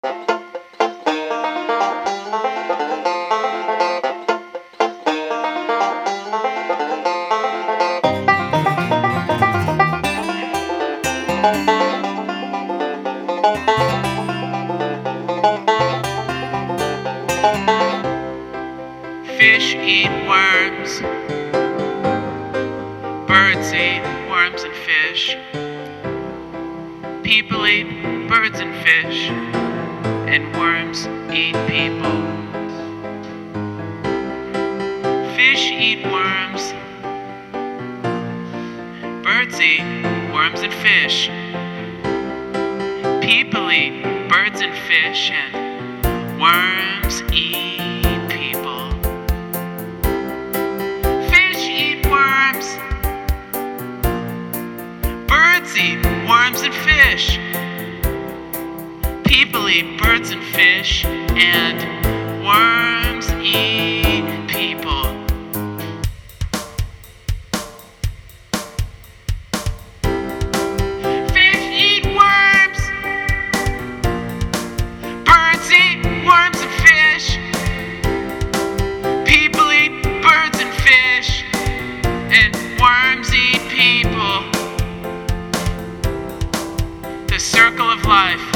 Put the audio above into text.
Fish eat worms. Birds eat worms and fish. People eat birds and fish. And worms eat people. Fish eat worms. Birds eat worms and fish. People eat birds and fish. And worms eat people. Fish eat worms. Birds eat worms and fish. People eat birds and fish, and worms eat people. Fish eat worms. Birds eat worms and fish. People eat birds and fish, and worms eat people. The circle of life.